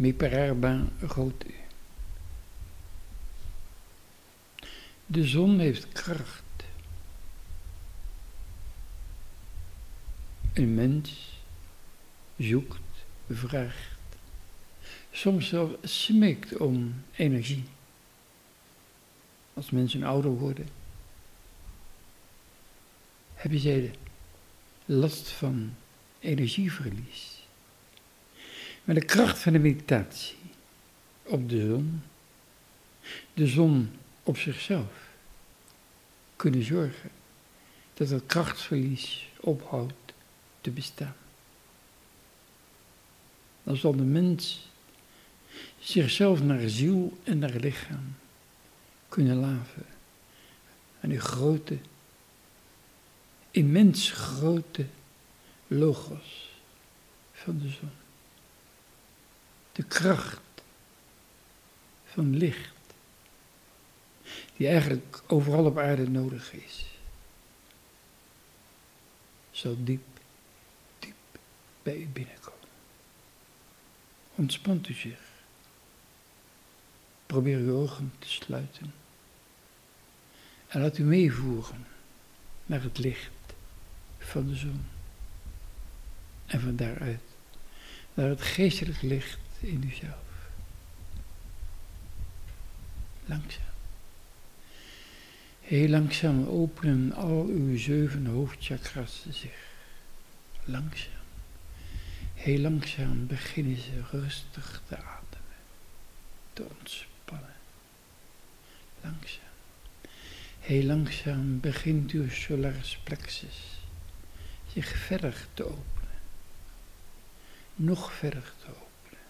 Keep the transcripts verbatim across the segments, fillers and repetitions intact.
Mi pararba rood u. De zon heeft kracht. Een mens zoekt, vraagt, soms wel smeekt om energie. Als mensen ouder worden, hebben zij last van energieverlies. Maar de kracht van de meditatie op de zon, de zon op zichzelf, kunnen zorgen dat het krachtverlies ophoudt te bestaan. Dan zal de mens zichzelf naar ziel en naar lichaam kunnen laven aan die grote, immens grote logos van de zon. De kracht van licht, die eigenlijk overal op aarde nodig is. Zal diep, diep bij u binnenkomen. Ontspant u zich. Probeer uw ogen te sluiten. En laat u meevoeren naar het licht van de zon. En van daaruit naar het geestelijk licht in uzelf. Langzaam. Heel langzaam openen al uw zeven hoofdchakras zich. Langzaam. Heel langzaam beginnen ze rustig te ademen. Te ontspannen. Langzaam. Heel langzaam begint uw solaris plexus zich verder te openen. Nog verder te openen.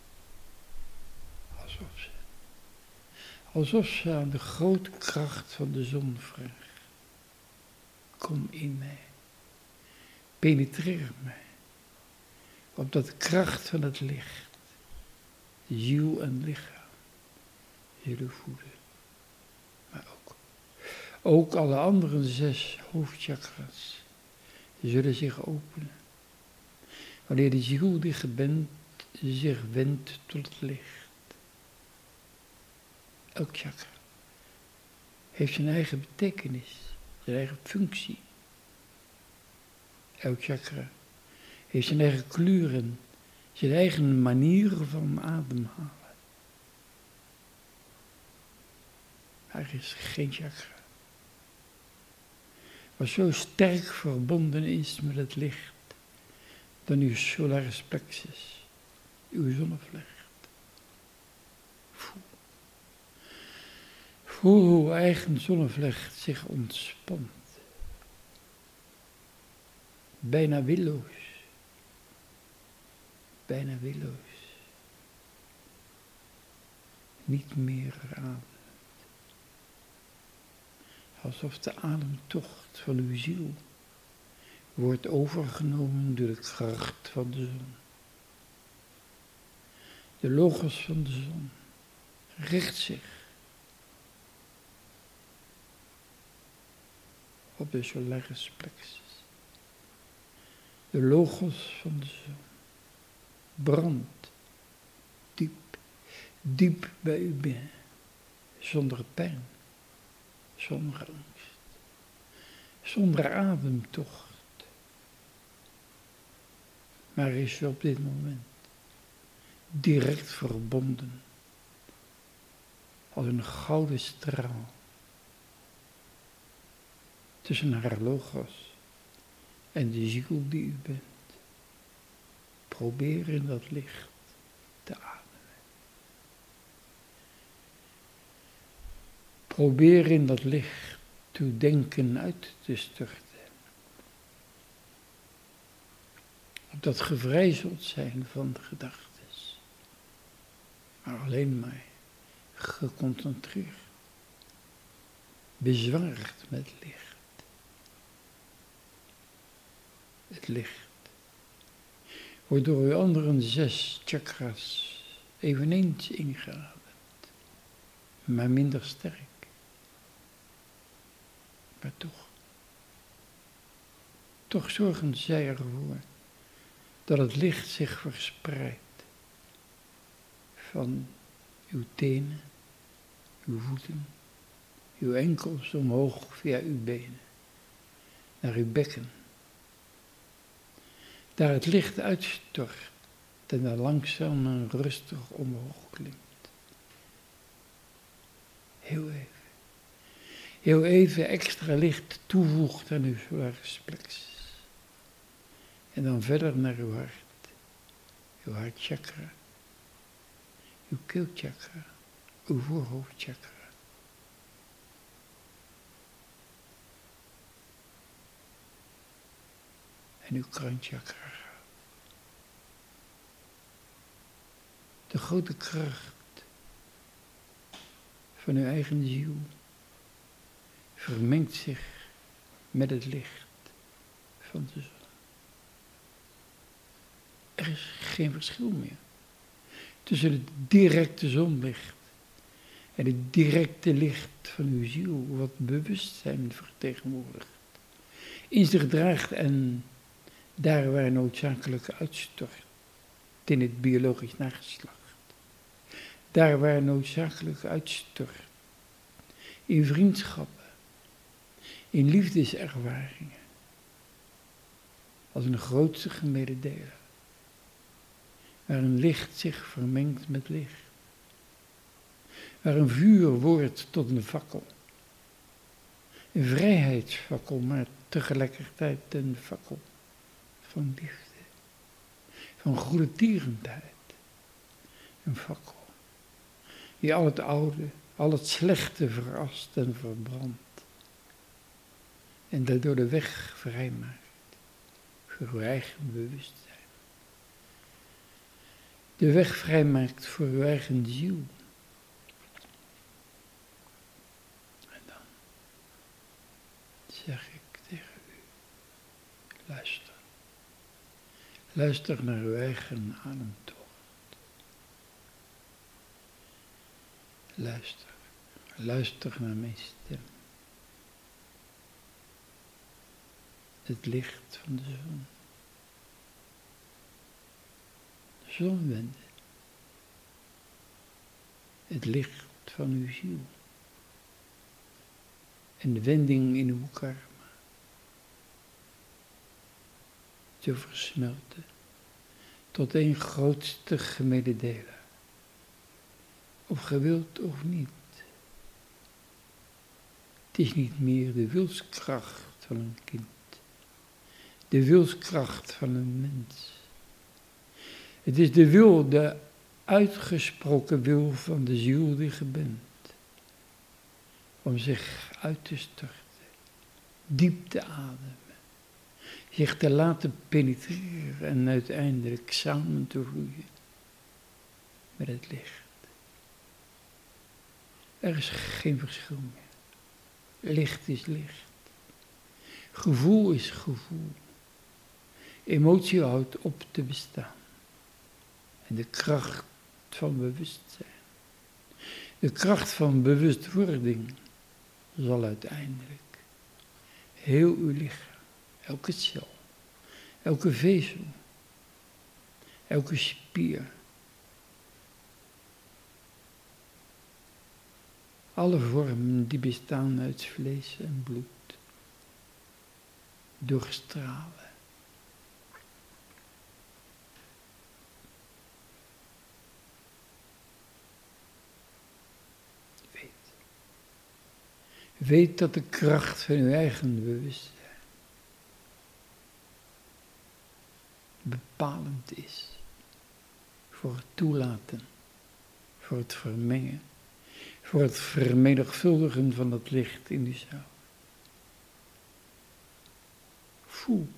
Alsof ze, alsof ze aan de grote kracht van de zon vraagt. Kom in mij. Penetreer mij. Opdat de kracht van het licht, ziel en lichaam, zullen voeden. Maar ook, ook alle andere zes hoofdchakras zullen zich openen. Wanneer de ziel die gebend zich wendt tot het licht. Elk chakra heeft zijn eigen betekenis, zijn eigen functie. Elk chakra heeft zijn eigen kleuren, zijn eigen manier van ademhalen. Er is geen chakra wat zo sterk verbonden is met het licht dan uw solaris plexus, uw zonnevlecht. Voel. Voel hoe uw eigen zonnevlecht zich ontspant. Bijna willoos. Bijna willoos. Niet meer ademt. Alsof de ademtocht van uw ziel wordt overgenomen door de kracht van de zon. De logos van de zon richt zich op de solaris plexus. De logos van de zon brandt diep, diep bij u binnen, zonder pijn, zonder angst, zonder ademtocht. Maar is op dit moment direct verbonden als een gouden straal tussen haar logos en de ziel die u bent. Probeer in dat licht te ademen. Probeer in dat licht uw denken uit te storten. Opdat gevrij zult zijn van gedachten. Maar alleen maar geconcentreerd. Bezwaard met licht. Het licht wordt door uw andere zes chakras eveneens ingeademd. Maar minder sterk. Maar toch. Toch zorgen zij ervoor dat het licht zich verspreidt. van uw tenen, uw voeten, uw enkels omhoog via uw benen, naar uw bekken. Daar het licht uitstort en dan langzaam en rustig omhoog klimt. Heel even. Heel even extra licht toevoegt aan uw solaris plexus. En dan verder naar uw hart. Uw hartchakra. Uw keelchakra. Uw voorhoofdchakra. En uw kranchakra. De grote kracht van uw eigen ziel vermengt zich met het licht van de zon. Er is geen verschil meer tussen het directe zonlicht en het directe licht van uw ziel, wat bewustzijn vertegenwoordigt, in zich draagt en daar waar noodzakelijk uitstort, in het biologisch nageslacht, daar waar noodzakelijk uitstort, in vriendschappen, in liefdeservaringen, als een grootste gemene deler, waar een licht zich vermengt met licht, waar een vuur wordt tot een fakkel, een vrijheidsfakkel, maar tegelijkertijd een fakkel van liefde, van goedertierenheid, een fakkel die al het oude, al het slechte verast en verbrandt en daardoor de weg vrijmaakt voor uw eigen bewustzijn. De weg vrijmaakt voor uw eigen ziel. En dan zeg ik tegen u, luister. Luister naar uw eigen ademtocht. Luister. Luister naar mijn stem. Het licht van de zon. De zonwende. Het licht van uw ziel. En de wending in uw karma. Te versmelten tot één grootste gemene deler. Of gewild of niet. Het is niet meer de wilskracht van een kind. De wilskracht van een mens. Het is de wil, de uitgesproken wil van de ziel die je bent. Om zich uit te storten. Diep te ademen. Zich te laten penetreren en uiteindelijk samen te roeien met het licht. Er is geen verschil meer. Licht is licht. Gevoel is gevoel. Emotie houdt op te bestaan. En de kracht van bewustzijn, de kracht van bewustwording zal uiteindelijk heel uw lichaam, elke cel, elke vezel, elke spier, alle vormen die bestaan uit vlees en bloed, doorstralen. Weet. Weet dat de kracht van uw eigen bewustzijn bepalend is voor het toelaten, voor het vermengen, voor het vermenigvuldigen van het licht in uzelf. Voel.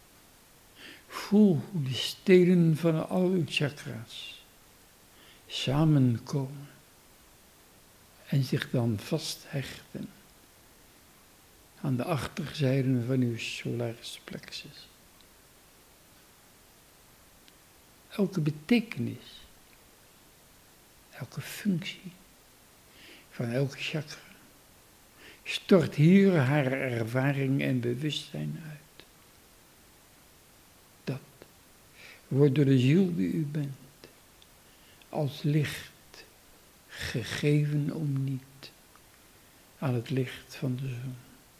Voel hoe de steden van al uw chakra's samenkomen en zich dan vasthechten aan de achterzijden van uw solaris plexus. Elke betekenis, elke functie van elke chakra stort hier haar ervaring en bewustzijn uit. Dat wordt door de ziel die u bent als licht, gegeven om niet aan het licht van de zon.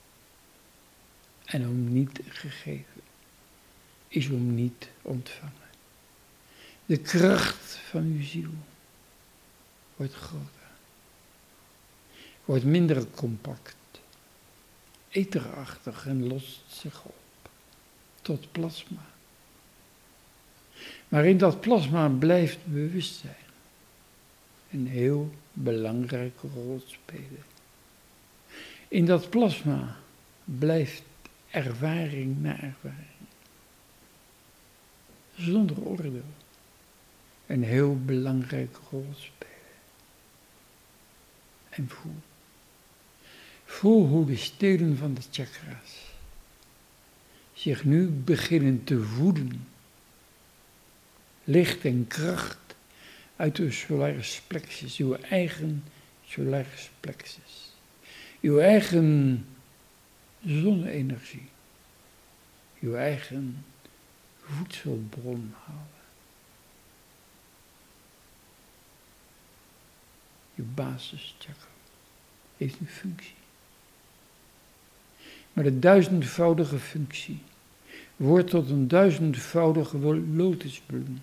En om niet gegeven is om niet ontvangen. De kracht van uw ziel wordt groter, wordt minder compact, etherachtig en lost zich op tot plasma. Maar in dat plasma blijft bewustzijn een heel belangrijke rol spelen. In dat plasma blijft ervaring na ervaring, zonder oordeel, een heel belangrijke rol spelen. En voel. Voel hoe de stelen van de chakra's zich nu beginnen te voeden. Licht en kracht uit de solaris plexus, uw eigen solaris plexus. Uw eigen zonne-energie. Uw eigen voedselbron halen. Uw basischakra heeft een functie. Maar de duizendvoudige functie wordt tot een duizendvoudige lotusbloem.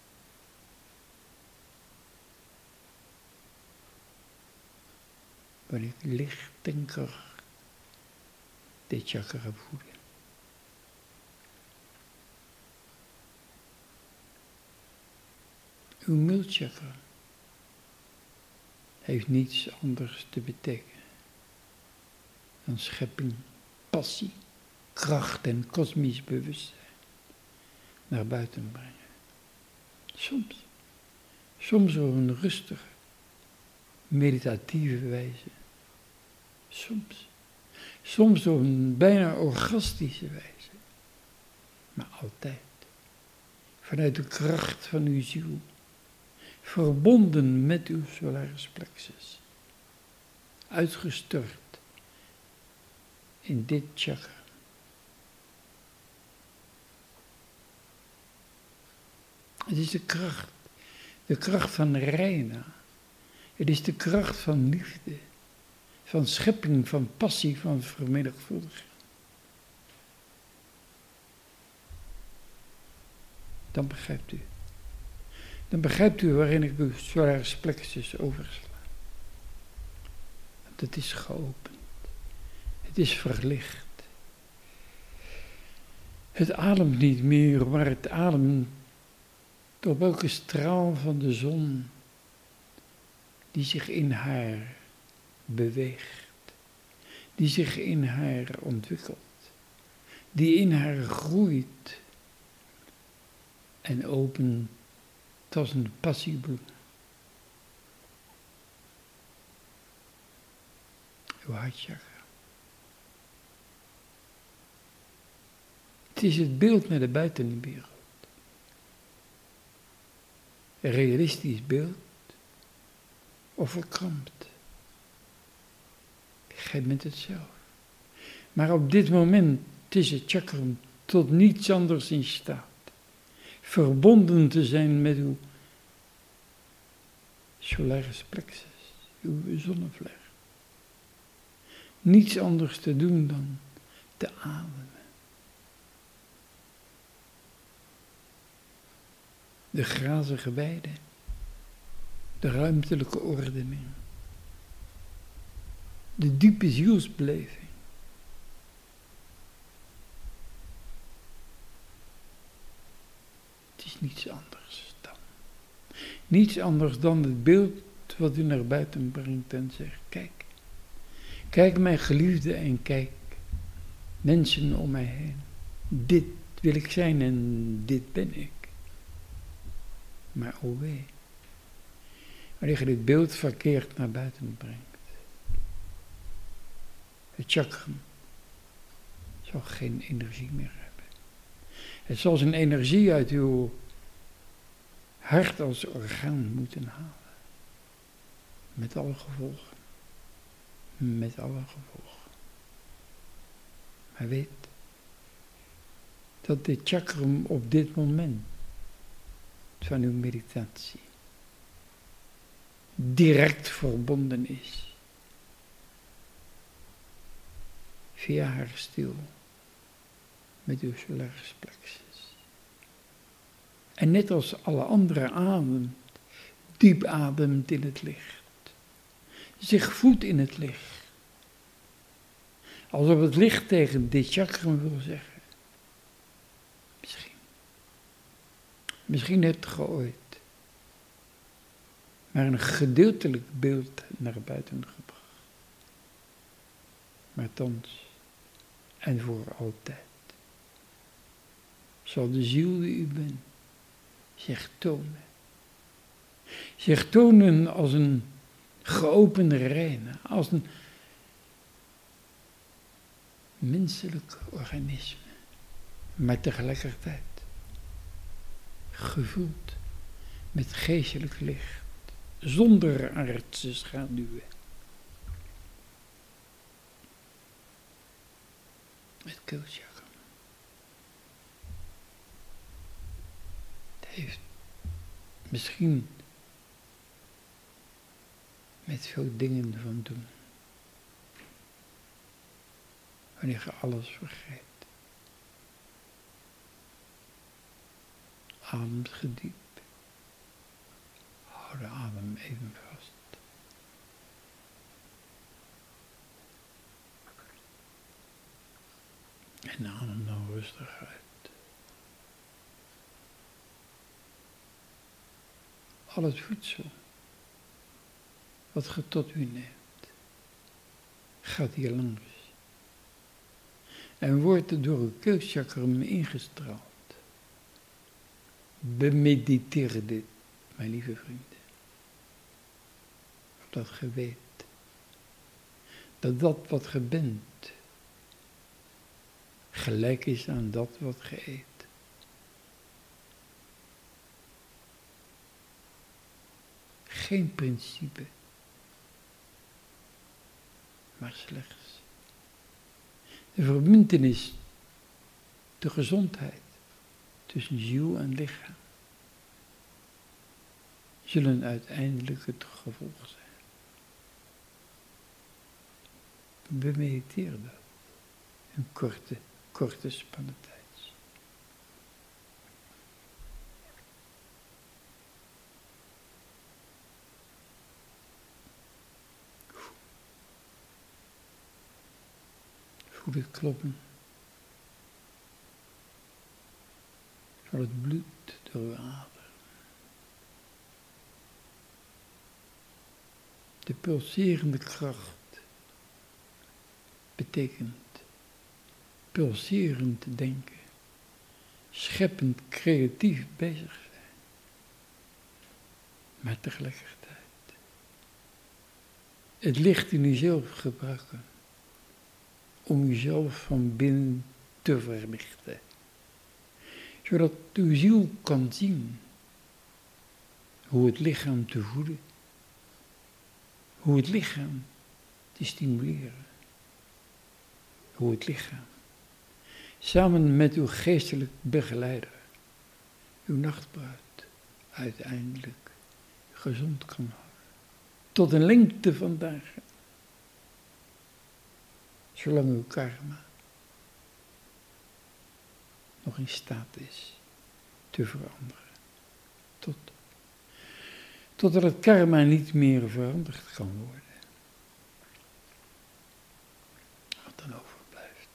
Wanneer licht en kracht dit chakra voeden. Uw mulchakra heeft niets anders te betekenen dan schepping, passie, kracht en kosmisch bewustzijn naar buiten brengen. Soms, soms op een rustige, meditatieve wijze. Soms, soms op een bijna orgastische wijze. Maar altijd vanuit de kracht van uw ziel, verbonden met uw solaris plexus, uitgestort in dit chakra. Het is de kracht, de kracht van reina. Het is de kracht van liefde, van schepping, van passie, van vermenigvuldiging. Dan begrijpt u. Dan begrijpt u waarin ik uw solaris plexus oversla. Want het is geopend. Het is verlicht. Het ademt niet meer, maar het ademt op elke straal van de zon die zich in haar beweegt, die zich in haar ontwikkelt, die in haar groeit en opent als een passiebloem. Uw hartchakra. Het is het beeld naar de buitenwereld. Een realistisch beeld of verkrampt. Gij bent het zelf. Maar op dit moment is het chakra tot niets anders in staat. Verbonden te zijn met uw solaris plexus, uw zonnevlecht. Niets anders te doen dan te ademen. De grazige weide, de ruimtelijke ordening, de diepe zielsbeleving. Het is niets anders dan. Niets anders dan het beeld wat u naar buiten brengt en zegt, kijk, kijk mijn geliefde en kijk mensen om mij heen. Dit wil ik zijn en dit ben ik. Maar oh wee, wanneer je dit beeld verkeerd naar buiten brengt. Het chakra zal geen energie meer hebben. Het zal zijn energie uit uw hart als orgaan moeten halen. Met alle gevolgen. Met alle gevolgen. Maar weet dat dit chakra op dit moment van uw meditatie direct verbonden is. Via haar stil met uw solaris plexus. En net als alle andere ademt, diep ademt in het licht. Zich voedt in het licht. Alsof het licht tegen dit chakram wil zeggen. Misschien. Misschien hebt ge ooit maar een gedeeltelijk beeld naar buiten gebracht. Maar thans en voor altijd zal de ziel die u bent zich tonen. Zich tonen als een geopende reine, als een menselijk organisme, maar tegelijkertijd gevuld met geestelijk licht, zonder aardse schaduwen. Het keelchakra. Het heeft misschien met veel dingen van doen. Wanneer je alles vergeet. Ademt gediep. Hou de adem even vast. En adem dan rustig uit. Al het voedsel wat je tot u neemt, gaat hier langs. En wordt er door uw keelchakram ingestraald. Bemediteer dit, mijn lieve vrienden. Opdat ge weet dat dat wat ge bent gelijk is aan dat wat ge eet. Geen principe, maar slechts de verbintenis, de gezondheid tussen ziel en lichaam zullen uiteindelijk het gevolg zijn. Bemediteer dat. Een korte, korte spanne tijd. Voel het kloppen van het bloed door uw adem. De pulserende kracht betekent pulserend denken, scheppend, creatief bezig zijn, maar tegelijkertijd het licht in uzelf gebruiken om uzelf van binnen te verlichten, zodat uw ziel kan zien hoe het lichaam te voeden, hoe het lichaam te stimuleren, hoe het lichaam samen met uw geestelijk begeleider, uw nachtbruid, uiteindelijk gezond kan houden. Tot een lengte van dagen. Zolang uw karma nog in staat is te veranderen. Tot, totdat het karma niet meer veranderd kan worden. Wat dan overblijft,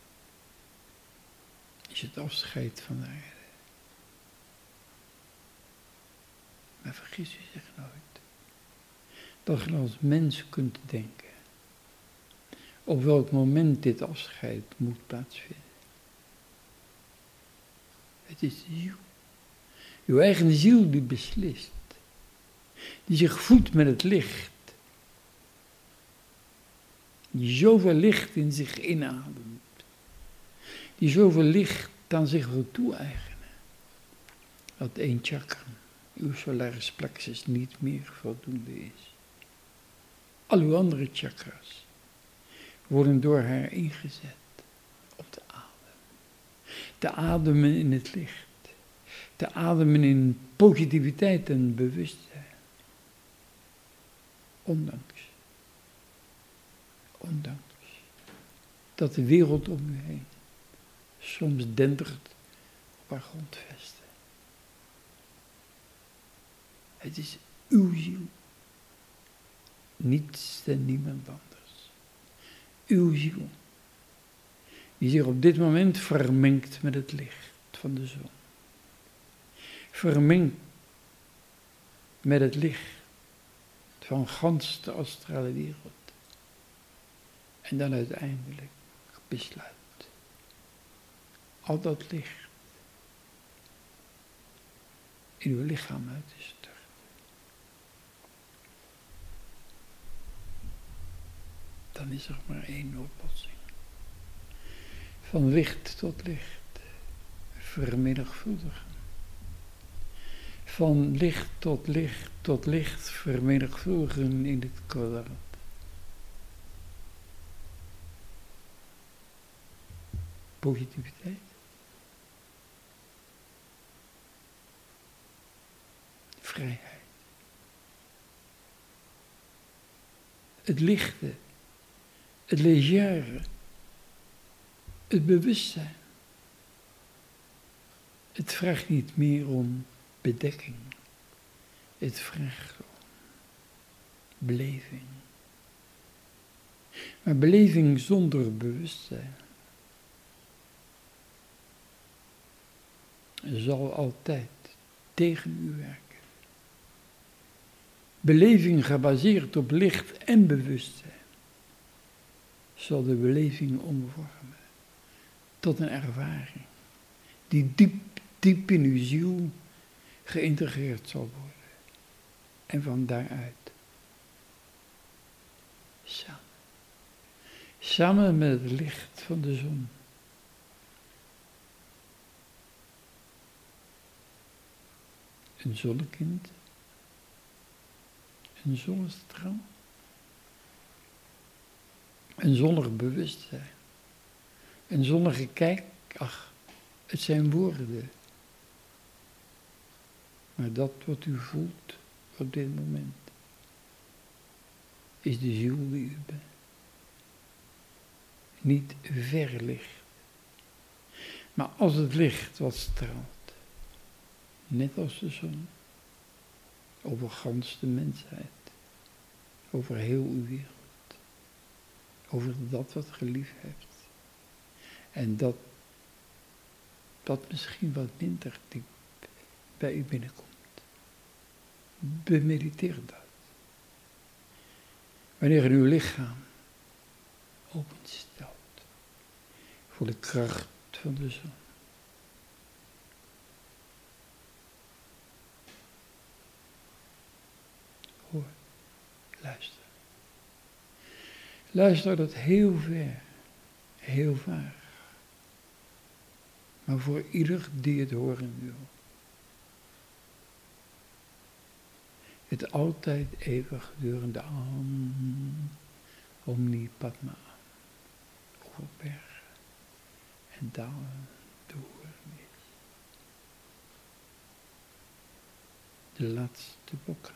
is het afscheid van de aarde. Maar vergis u zich nooit dat je als mens kunt denken op welk moment dit afscheid moet plaatsvinden. Het is de ziel. Uw eigen ziel die beslist. Die zich voedt met het licht. Die zoveel licht in zich inademt. Die zoveel licht aan zich wil toe-eigenen. Dat één chakra, uw solaris plexus, niet meer voldoende is. Al uw andere chakras worden door haar ingezet op te ademen. Te ademen in het licht. Te ademen in positiviteit en bewustzijn. Ondanks. Ondanks. Dat de wereld om u heen soms dendert op haar grondvesten. Het is uw ziel. Niets en niemand anders. Uw ziel. Die zich op dit moment vermengt met het licht van de zon. Vermengt met het licht van gans de astrale wereld. En dan uiteindelijk besluit. Al dat licht in uw lichaam uit te storten. Dan is er maar één oplossing. Van licht tot licht vermenigvuldigen. Van licht tot licht tot licht vermenigvuldigen in het kwadraat. Positiviteit. Vrijheid. Het lichte. Het légère. Het bewustzijn. Het vraagt niet meer om bedekking. Het vraagt om beleving. Maar beleving zonder bewustzijn zal altijd tegen u werken. Beleving gebaseerd op licht en bewustzijn zal de beleving omvormen tot een ervaring die diep, diep in uw ziel geïntegreerd zal worden. En van daaruit samen. Samen met het licht van de zon. Een zonnekind. Een zonnestraal. Een zonnig bewustzijn. Een zonnige kijk. Ach, het zijn woorden. Maar dat wat u voelt op dit moment is de ziel die u bent. Niet ver licht. Maar als het licht wat straalt, net als de zon, over gans de mensheid, over heel uw wereld, over dat wat geliefd hebt. En dat, dat misschien wat minder diep bij u binnenkomt. Bemediteer dat. Wanneer u uw lichaam openstelt voor de kracht van de zon. Hoor, luister. Luister dat heel ver, heel vaag. Maar voor ieder die het horen wil. Het altijd eeuwig durende Am, Omni Padma, over bergen en dalen door is. De laatste blokkade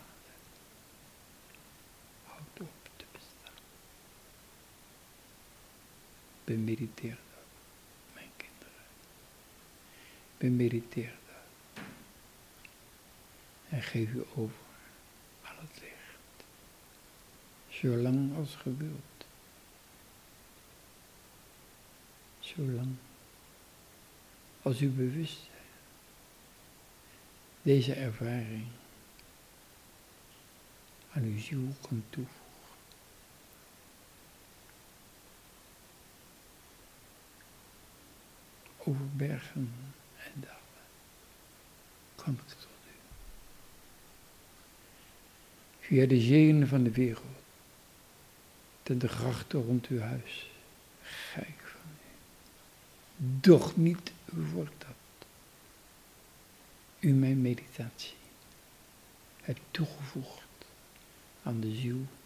houdt op te bestaan. Bemediteer dat, mijn kinderen. Bemediteer dat. En geef u over aan het licht. Zolang als ge wilt. Zolang als u bewust bent. Deze ervaring aan uw ziel kan toevoegen. Over bergen en dalen kom ik tot u. Via de zeeën van de wereld, ten de grachten rond uw huis, ga ik van u. Doch niet wordt dat u mijn meditatie hebt toegevoegd aan de ziel